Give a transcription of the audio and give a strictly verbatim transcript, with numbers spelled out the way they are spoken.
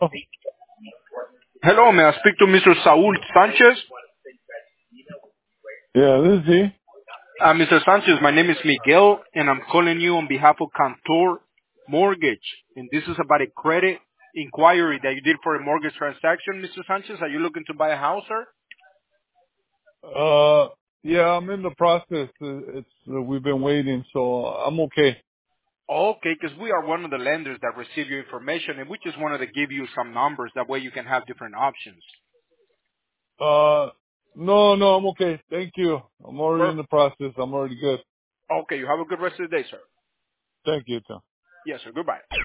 Hello, may I speak to Mister Saul Sanchez? Yeah, this is he. Uh, Mister Sanchez, my name is Miguel, and I'm calling you on behalf of Cantor Mortgage. And this is about a credit inquiry that you did for a mortgage transaction, Mister Sanchez. Are you looking to buy a house, sir? Uh, yeah, I'm in the process. Uh, It's uh, we've been waiting, so I'm okay. Okay, because we are one of the lenders that receive your information, and we just wanted to give you some numbers. That way you can have different options. Uh, no, no, I'm okay. Thank you. I'm already in Per- the process. I'm already good. Okay, you have a good rest of the day, sir. Thank you, Tom. Yes, sir. Goodbye.